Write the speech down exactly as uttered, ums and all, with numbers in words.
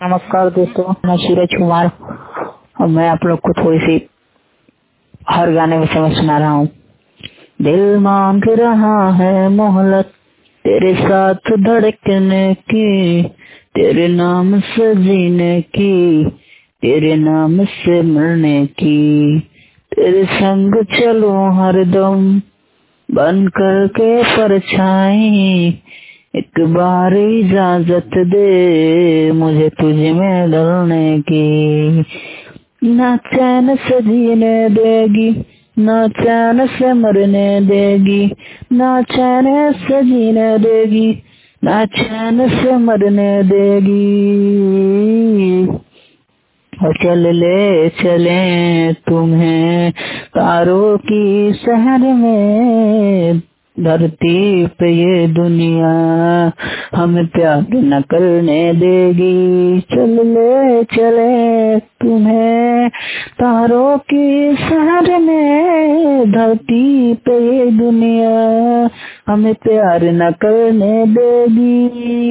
नमस्कार दोस्तों, मैं सूरज कुमार और मैं आप लोग को थोड़ी सी हर गाने में समझ सुना रहा हूँ। दिल मांग रहा है मोहलत तेरे साथ धड़कने की, तेरे नाम से जीने की, तेरे नाम से मरने की, तेरे संग चलो हरदम बन कर के परछाई, एक बार इजाजत दे मुझे तुझ में ढलने की। ना चैन से जीने देगी, ना चैन से मरने देगी, ना चैन से जीने देगी, ना चैन से मरने देगी। और चल ले चले तुम्हें तारों की शहर में, धरती पे ये दुनिया हमें प्यार न करने देगी। चल ले चले तुम्हें तारों की शहर में, धरती पे ये दुनिया हमें प्यार न करने देगी।